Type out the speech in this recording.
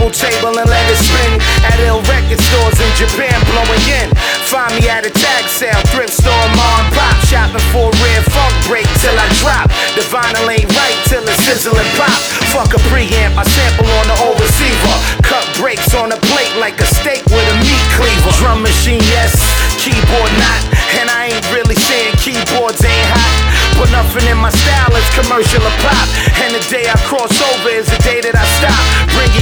turntable and let it spin at ill record stores in Japan, blowing in. Find me at a tag sale, thrift store, mom, pop, shopping for a rare funk break till I drop. The vinyl ain't right till it sizzle and pop. Fuck a preamp, I sample on the old receiver. Cut breaks on a plate like a steak with a meat cleaver. Drum machine, yes, keyboard not. And I ain't really saying keyboards ain't hot, but nothing in my style is commercial or pop. And the day I cross over is the day that I stop. Bring